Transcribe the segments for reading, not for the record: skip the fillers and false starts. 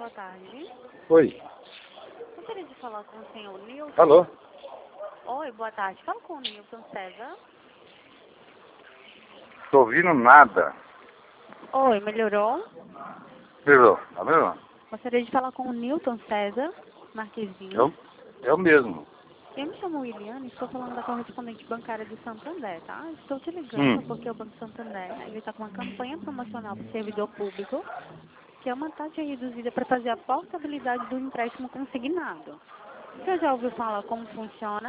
boa tarde. Oi. Gostaria de falar com o senhor Nilton. Alô? Oi, boa tarde. Fala com o Nilton César. Tô ouvindo nada. Oi, melhorou? Melhorou? Tá vendo? Gostaria de falar com o Nilton César Marquezine. Eu mesmo. Eu me chamo Williane, estou falando da correspondente bancária do Santander, tá? Estou te ligando porque o Banco Santander, ele está com uma campanha promocional para o servidor público, que é uma taxa reduzida para fazer a portabilidade do empréstimo consignado. Você já ouviu falar como funciona?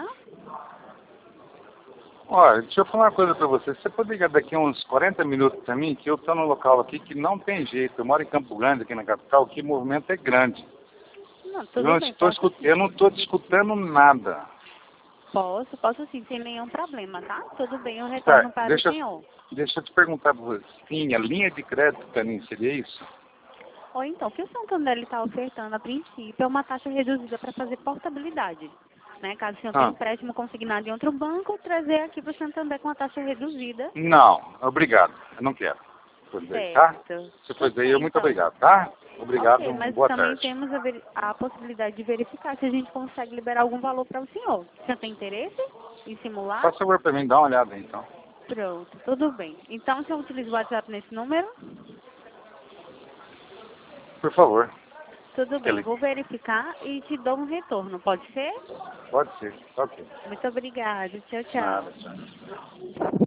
Olha, deixa eu falar uma coisa pra você. Você pode ligar daqui uns 40 minutos pra mim, que eu tô num local aqui que não tem jeito. Eu moro em Campo Grande, aqui na capital, que o movimento é grande. Não, Eu tudo bem, eu não estou escutando nada. Posso sim, sem nenhum problema, tá? Tudo bem, eu Tá, retorno para o senhor. deixa eu te perguntar pra você. Sim, a linha de crédito pra mim seria isso? Ou então, o que o Santander está ofertando a princípio é uma taxa reduzida para fazer portabilidade. Né? Caso o senhor tenha empréstimo consignado em outro banco, trazer aqui para o Santander com a taxa reduzida. Não, obrigado. Eu não quero. Tá? Certo. Se for daí, muito Então. obrigado, tá? Obrigado, Ok, mas boa também tarde. temos a possibilidade de verificar se a gente consegue liberar algum valor para o senhor. O senhor tem interesse em simular? Faz favor pra mim, dá uma olhada aí, então. Pronto, tudo bem. Então, o senhor utiliza o WhatsApp nesse número? Por favor. Tudo bem, vou verificar e te dou um retorno, pode ser? Pode ser, ok. Muito obrigada. Tchau, Nada, tchau. tchau.